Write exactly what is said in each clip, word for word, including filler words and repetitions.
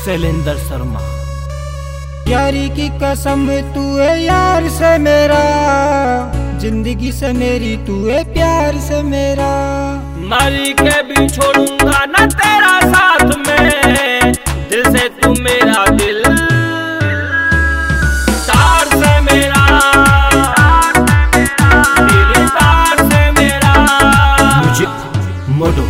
शैलेंद्र शर्मा। यारी की कसम तू है यार से मेरा, जिंदगी से मेरी तू है प्यार से मेरा। मरी के भी छोड़ूंगा ना तेरा साथ में, दिल से तू मेरा दिल तार से मेरा, दिल तार से मेरा। मुझे मोडो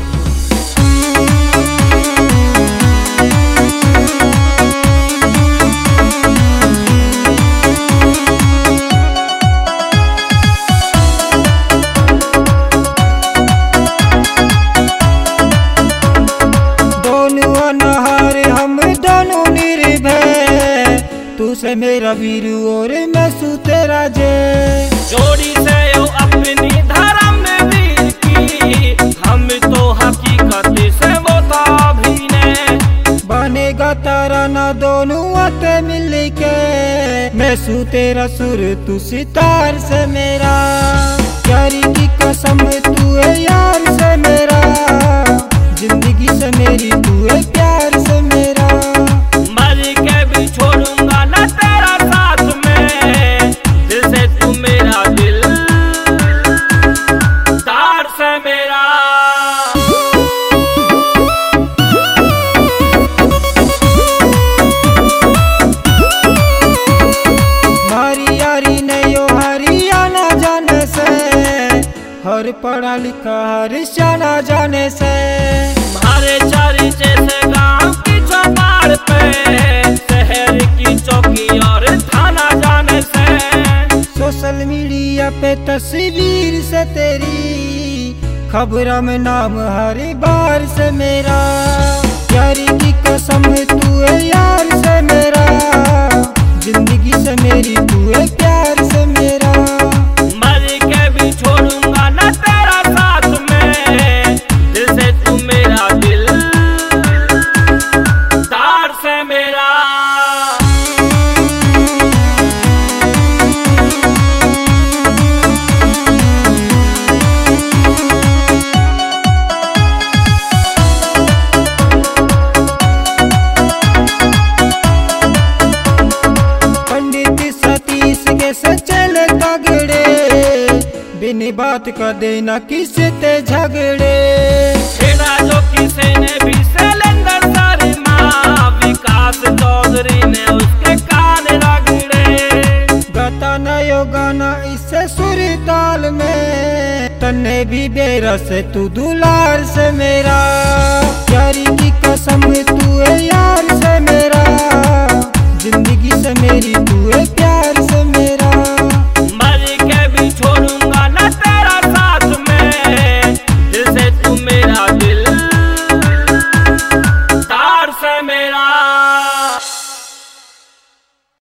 तू से मेरा वीर और मैं सू तेरा जय। जोड़ी से यो अपनी धर्म वीर की, हम तो हकीकत से वो भी ने। बनेगा तारा ना दोनों आते मिल के, मैं सू तेरा सुर तू सितार से मेरा। यारी की कसम तू है यार से मेरा, जिंदगी से मेरी तू है प्यार से मेरा। मर के भी छोड़ूंगा ना तेरा साथ में, दिल से तू मेरा दिल तार से मेरा। मारी यारी ने यो हरियाणा जाने से, हर पढ़ा लिखा हर शाना जाने से। हमारे चारीचे से गांव की चौपाल पे, शहर की चौकी और थाना जाने से। सोशल मीडिया पे तस्वीर से तेरी, खबरों में नाम हर बार से मेरा। यारी की कसम तू है यार से मेरा, जिंदगी से मेरी तू है प्यार से मेरा। मर के भी छोड़ूंगा ना तेरा साथ में, दिल से तू मेरा दिल तार से मेरा। बिन बात का देना किसी ते झगड़े, छेड़ा जो किसी ने भी शैलेंद्र शर्मा, विकास चौधरी ने उसके कान रगड़े। गाता न यो गाना इससे सुर ताल में, तन्ने भी बेरस तू दुलार से